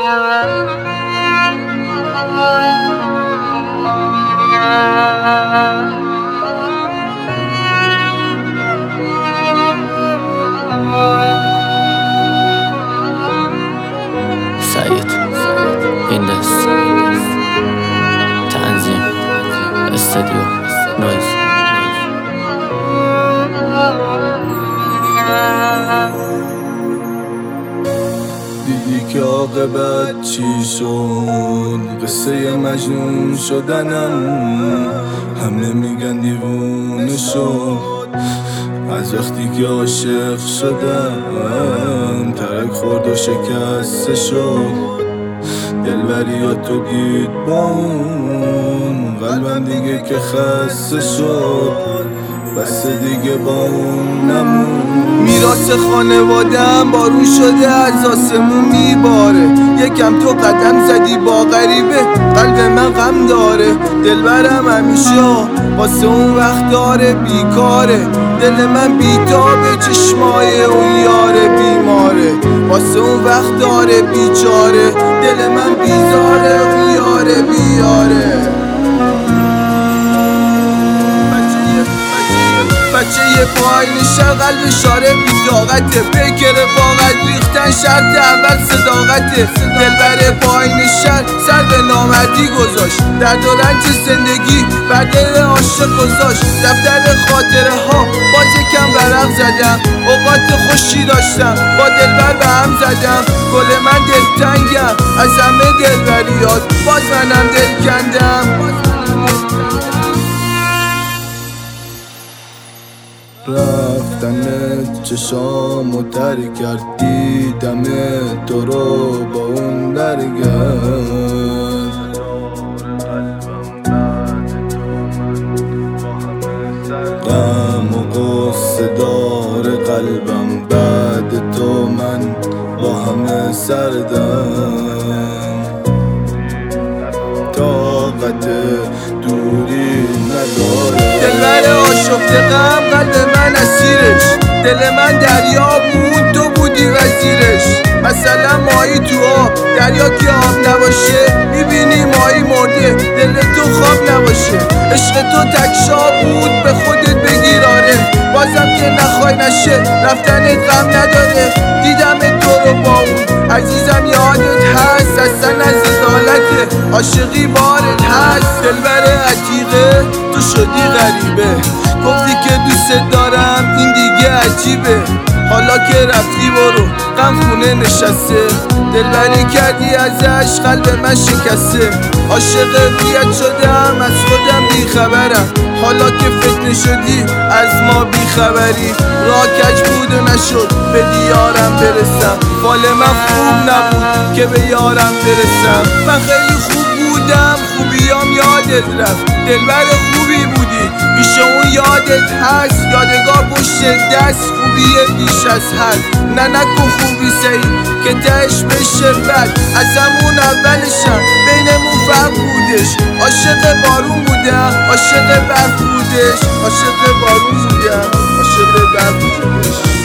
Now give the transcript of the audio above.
سعید این دست تنظیم استودیو نویز. دیدی که عاقبت چی شد؟ قصه مجنون شدنم. همه میگن دیوونه شد از وقتی که عاشق شدم. ترک خورد و شکسته شد دلبریاتو دید با اون. قلبم دیگه که خسته شد بس دیگه با اون نمون. میراث خانواده‌ام بارون شده از آسمون میباره. یکم تو قدم زدی با غریبه قلب من غم داره. دلبرم همیشه واسه اون وقت داره بیکاره. دل من بیتابه چشمای اون یاره بیماره. واسه اون وقت داره بیچاره. دل من بیزاره اون یاره بیاره. بچه یه پای نشن قلب شاره بی‌طاقته. پیکر باقت ریختن شرط اول صداقته. دلبر پای نشن سر به نامردی گذاشت. درد و رنج زندگی بر دل عاشق گذاشت. دفتر خاطره ها باز یکم ورق زدم. اوقات خوشی داشتم با دلبر به هم زدم. گل من دلتنگم از همه دلبریات باز منم دل کندم. رفتنت چشامو تر کرد. دیدم تو رو با اون درگرد. غم و غصه دار قلبم بعد تو من با همه سردم. طاقت دوری نداره. دلبر آشفته غم قلب من اسیرش. دل من دریا بود تو بودی وزیرش. مثلا ماهی تو آب دریا که آب نباشه میبینی ماهی مرده. دل تو خواب نباشه. عشق تو تکشا بود به خودت بگیر آره. بازم که نخوای نشه رفتنت غم نداره. دیدم تو رو با اون عزیزم یادت هست. اصلا از ازالت عاشقی بارت هست. دلبر عتیقه تو شدی غریبه. گفتی که دوست دارم این دیگه عجیبه. حالا که رفتی برو غم خونه نشسته. دلبری کردی ازش قلب من شکسته. عاشق بیت شدم از خودم بیخبرم. حالا که فتنه شدی از ما بیخبری. راه کج بود و نشد به دیارم برسم. فال من خوب نبود که به یارم برسم. من خیلی خوب بودم خوبیام یادت رفت. دلبر خوبی بودی پیش اون یادت هست. یادگار پشت دست خوبیه بیش از حد. نه نکن خوبی سعید که تهش بشه بد. از همون اولشم بینمون فرق بودش. عاشق بارون بودم عاشق برف بودش. عاشق بارون بودم عاشق برف بودش.